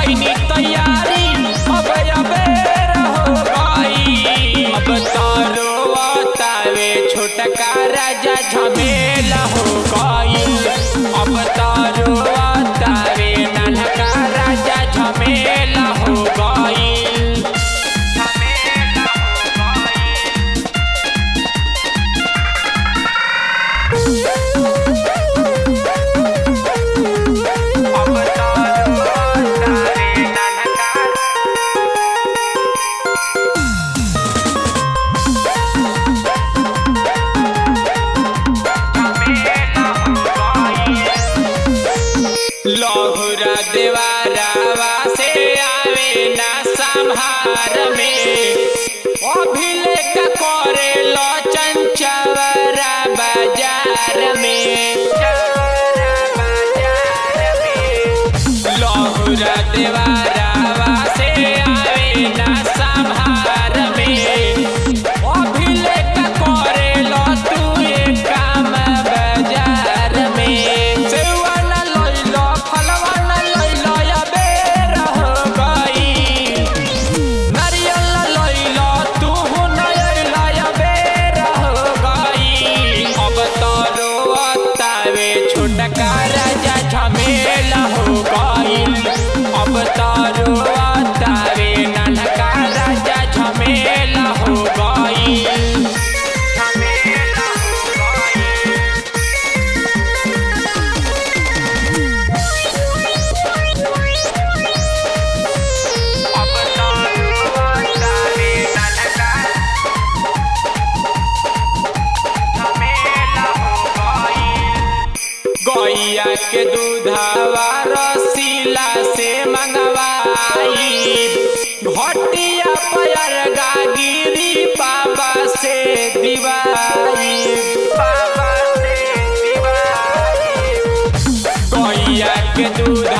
कईनी तैयारी अब अबेर हो गई। अब तारो तावे छोटका राजा झमेला हो गई। अब तारो तावे नन्हका राजा झमेला हो गई। लहुरा देवारावा से आवे ना संहार में। अभिले का करे लो चंचवरा बाजार में। लहुरा देवारावा से आवे ना संहार में। अभिले का करे लो तू ये काम बाजार में। सेवा न लइलो फलवा न लइलो अबेर हो गई। नारियल न लइलो तू न लइलो अबेर हो गई। अब तारो तावे छोटका राजा झमेला हो गई। अब तारो तावे नन्हका राजा झमेला हो गई। गैया के दूधवा रसीला से मंगवाई। घटिया पैर गागिरी बाबा से दिवाई। गैया के दूध